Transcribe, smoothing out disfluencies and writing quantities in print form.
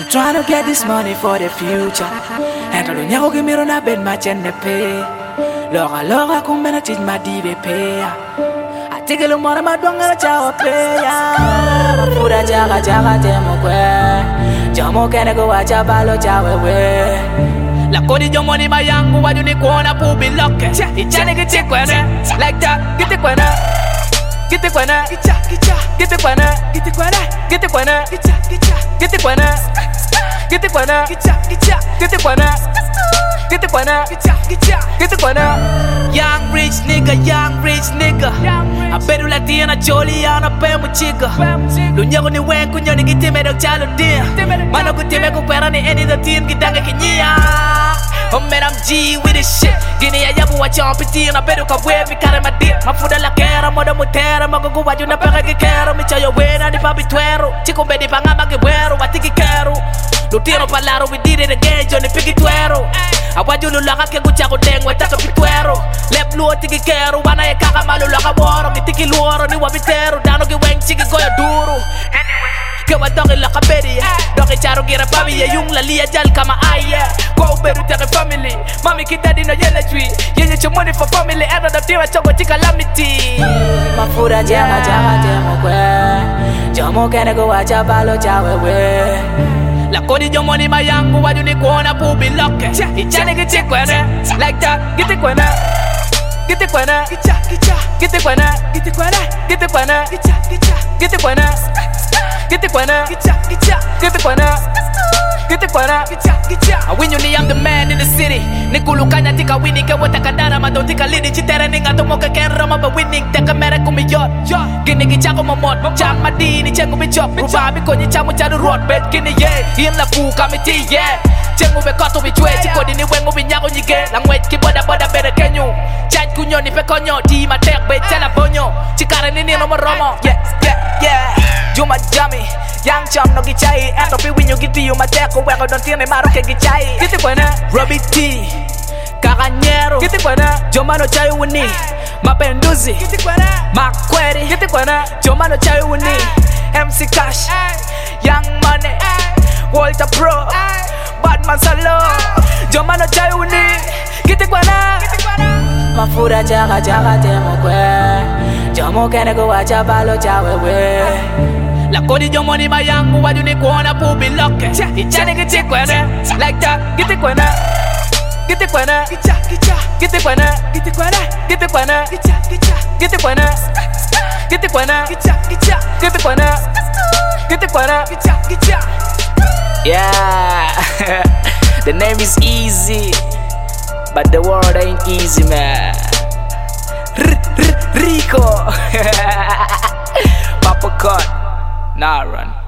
trying to get this money for the future. And don't you give me run a bed match and the pay. Loga come and teach my DV pay. I take a little more of my donga chow pay. Pura jaga demo que. Jamo can go watch a balo chow away. La codi your money my young, why you need one up who be lucky? It's a nigga take one like that, get the corner. Get the corner, get the corner, get the corner, get the corner, get the corner, get the corner, get the corner, get the corner, get the corner. Young rich nigga. I bet you like Diana Jolie on a pen with chica. Lunyago ni wen kunyo ni gitime do chalo dia. Mano gutime ko pera ni any the team gitanga kinyia. Oh man, I'm G with this shit. Gini ya yabu wa chompiti na bedu ka wevi kare ma dip. Mafuda la kera moda mutera magogo wa juna pega ke kero michayo wena ni papi twero. Chico bedi pangama ke wero watiki kero. Lutiro palaro we did it again Johnny pigi twero. Awaju lulaka ke guchago deng wataka pitwero. Lep luo tiki kero wana ye kaka malulaka woro mitiki luoro ni wabitero dano ki weng chiki goya duru. Que wa dogi la kabedi dogi charo gira papi ye yung la liya jal kama aye. Go beru tere family mami ki daddy no yele tree. Yenye cho money for family enda do tira chogo chika lamiti. Mafura jaga demo kwe. Jamo kene go wacha balo chawe we. La codi your money my young, why you need one up who be lucky? It's a nigga take one like that, get the corner. Get the corner, get the corner, get the corner, get the corner, get the corner, get the corner, get the corner, get the corner. I win you, I'm the man in the city. Nikulu kanya tika winning, ke wata kadara ma don't tika lidi chitera ninga to moka ken rama ba winning. Teka mera kumi yot, gini ki chako mamot, chak madini chengu mi chop, rubabi konyi chamu chadu road bed gini ye, in la pu kamiti ye. Chengu be koto bi chwe, chiko dini wengu bi nyago nyige, langwet ki boda bere kenyu. Chat kunyo ni pe konyo, di ma tek be chela bonyo, chikare nini no moromo, yeah. Juma Jami, young chum no gichai. And don't be when you get to you, my deco, where I don't feel me, Maro can gichai. Get the winner, Robbie T, Caranyero, get the winner, Jomano Chai Wuni, Mapenduzi, get the winner, Mark Query, get the winner, Jomano Chai Wuni, MC Cash, Young Money, Walter Pro, Batman Salo, Jomano Chai Wuni, get the winner. Mafura jaga demo kwe. Jamo kene go wacha balo chawe we. La codi your money my young, why you need one up who be lucky? It's a nigga take one like that, get the corner. Get the corner, get the corner, get the corner, get the corner, get the corner, get the corner, get the corner, get the corner. Yeah, the name is easy, but the world ain't easy, man. Rico, Papa Cut, nah run.